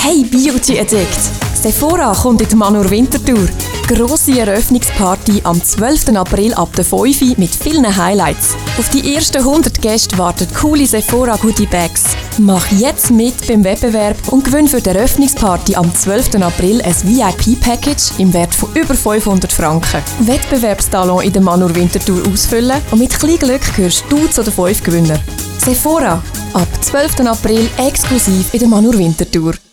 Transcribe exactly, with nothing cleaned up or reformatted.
Hey Beauty Addict! Sephora kommt in die Manur Winterthur. Grosse Eröffnungsparty am zwölften April ab der fünf Uhr mit vielen Highlights. Auf die ersten hundert Gäste warten coole Sephora Goodie Bags. Mach jetzt mit beim Wettbewerb und gewinn für die Eröffnungsparty am zwölften April ein V I P-Package im Wert von über fünfhundert Franken. Wettbewerbstalon in der Manur Winterthur ausfüllen und mit kleinem Glück gehörst du zu den fünf Gewinner. Sephora, ab zwölften April exklusiv in der Manur Winterthur.